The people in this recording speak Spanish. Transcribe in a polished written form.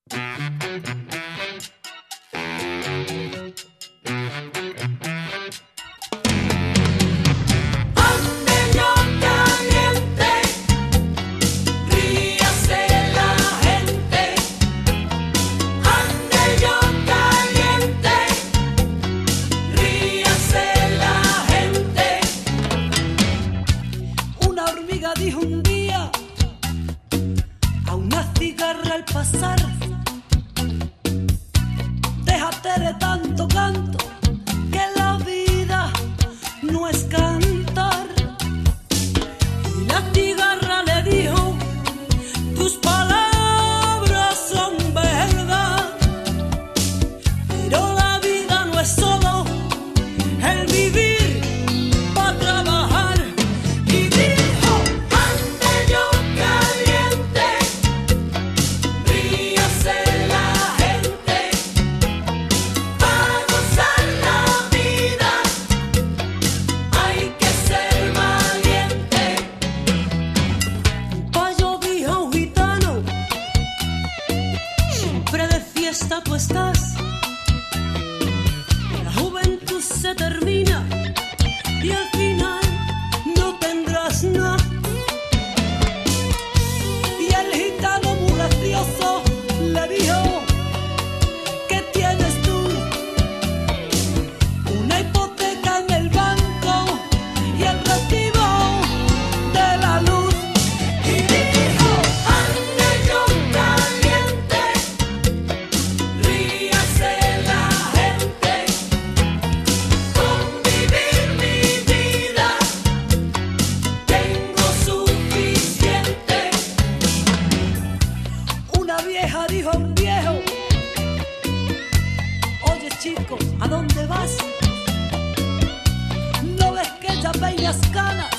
Dijo un día a una cigarra al pasar: déjate de tanto canto, que la vida no es cantar. Y la cigarra le dijo: tus palabras son verdad, pero la vida no es solo el vivir para trabajar. Y tú estás, la juventud se termina y al final no tendrás nada. Y el gitano muy gracioso le dijo: ¿qué tienes tú? Una hipoteca en el banco y el recibo de la luz. Y dijo: ande yo caliente, ríase la gente, con vivir mi vida tengo suficiente. Una vieja dijo a un viejo: oye chico, ¿a dónde vas? ¿No ves que ya peinas canas